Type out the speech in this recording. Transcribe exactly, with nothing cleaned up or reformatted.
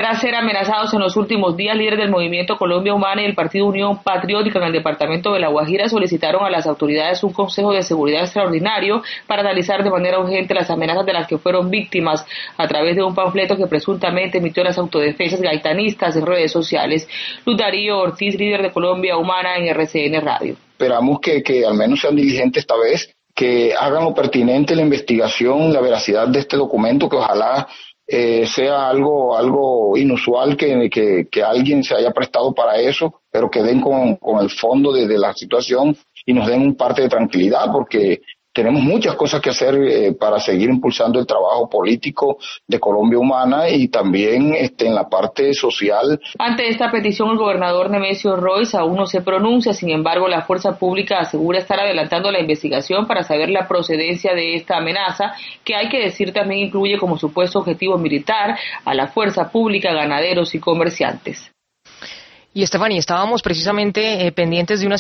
Tras ser amenazados en los últimos días, líderes del Movimiento Colombia Humana y el Partido Unión Patriótica en el departamento de La Guajira solicitaron a las autoridades un consejo de seguridad extraordinario para analizar de manera urgente las amenazas de las que fueron víctimas a través de un panfleto que presuntamente emitió las autodefensas gaitanistas en redes sociales. Luz Darío Ortiz, líder de Colombia Humana en R C N Radio. Esperamos que, que al menos sean diligentes esta vez, que hagan lo pertinente la investigación, la veracidad de este documento, que ojalá Eh, sea algo algo inusual que, que, que alguien se haya prestado para eso, pero que den con, con el fondo de, de la situación y nos den un parte de tranquilidad, porque tenemos muchas cosas que hacer eh, para seguir impulsando el trabajo político de Colombia Humana y también este, en la parte social. Ante esta petición, el gobernador Nemesio Royce aún no se pronuncia. Sin embargo, la fuerza pública asegura estar adelantando la investigación para saber la procedencia de esta amenaza, que hay que decir también incluye como supuesto objetivo militar a la fuerza pública, ganaderos y comerciantes. Y Estefanía, estábamos precisamente eh, pendientes de una